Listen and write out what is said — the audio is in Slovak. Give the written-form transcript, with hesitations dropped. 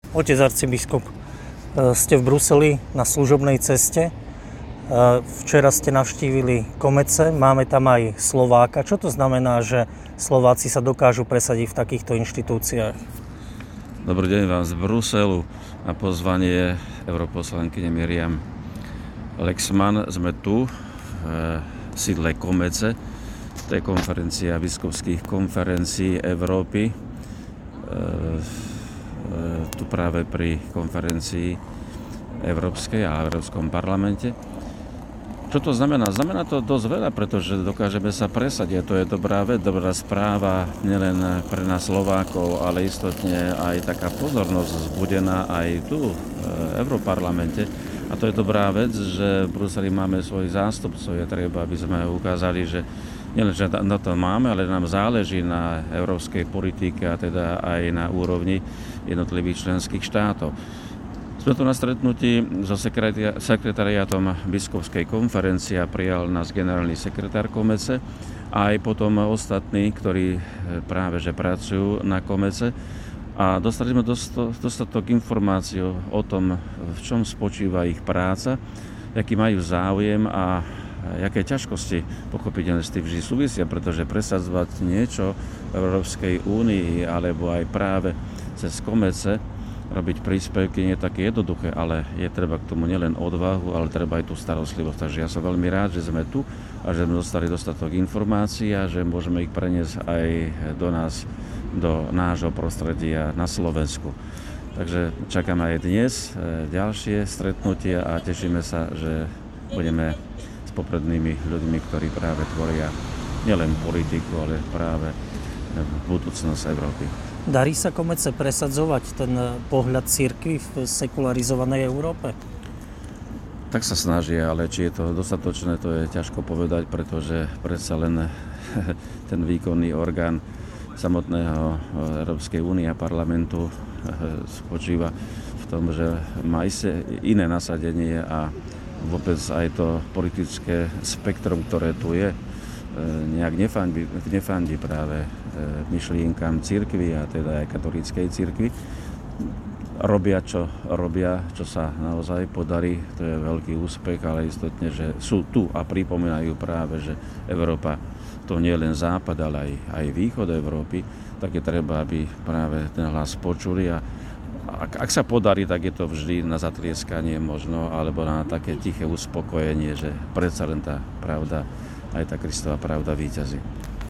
Otec arcibiskup, ste v Bruseli na služobnej ceste. Včera ste navštívili Komece, máme tam aj Slováka. Čo to znamená, že Slováci sa dokážu presadiť v takýchto inštitúciách? Dobrý deň vám z Bruselu. Na pozvanie europoslankyne Miriam Lexman sme tu v sídle Komece. To je konferencia biskupských konferencií Európy. Tu práve pri konferencii Európskej a Európskom parlamente. Čo to znamená? Znamená to dosť veľa, pretože dokážeme sa presadiť. To je dobrá vec, dobrá správa nielen pre nás Slovákov, ale istotne aj taká pozornosť vzbudená aj tu v Európarlamente. A to je dobrá vec, že v Bruseli máme svojich zástupcov. Je treba, aby sme ukázali, že nielen, že na to máme, ale nám záleží na európskej politike a teda aj na úrovni jednotlivých členských štátov. Sme tu na stretnutí so sekretariátom biskupskej konferencie a prijal nás generálny sekretár Komece a aj potom ostatní, ktorí práve že pracujú na Komece. A dostali sme dostatok informácií o tom, v čom spočíva ich práca, aký majú záujem a aké ťažkosti pochopiteľne s tým vždy súvisia, pretože presadzovať niečo v Európskej únii alebo aj práve cez Komece robiť príspevky nie je také jednoduché, ale je treba k tomu nielen odvahu, ale treba aj tú starostlivosť. Takže ja som veľmi rád, že sme tu a že sme dostali dostatok informácií a že môžeme ich preniesť aj do nás, do nášho prostredia na Slovensku. Takže čakáme aj dnes ďalšie stretnutia a tešíme sa, že budeme s poprednými ľuďmi, ktorí práve tvoria nielen politiku, ale práve budúcnosť Európy. Darí sa Komece presadzovať ten pohľad cirkvi v sekularizovanej Európe? Tak sa snažia, ale či je to dostatočné, to je ťažko povedať, pretože predsa len ten výkonný orgán samotného Európskej únie a parlamentu spočíva v tom, že má iné nasadenie a vôbec aj to politické spektrum, ktoré tu je, nejak nefandí práve myšlienkam cirkvi a teda aj katolíckej cirkvi. Robia, čo sa naozaj podarí, to je veľký úspech, ale istotne, že sú tu a pripomínajú práve, že Európa to nie len západ, ale aj východ Európy, tak je treba, aby práve ten hlas počuli a ak sa podarí, tak je to vždy na zatlieskanie možno, alebo na také tiché uspokojenie, že predsa len tá pravda, aj tá Kristova pravda víťazí.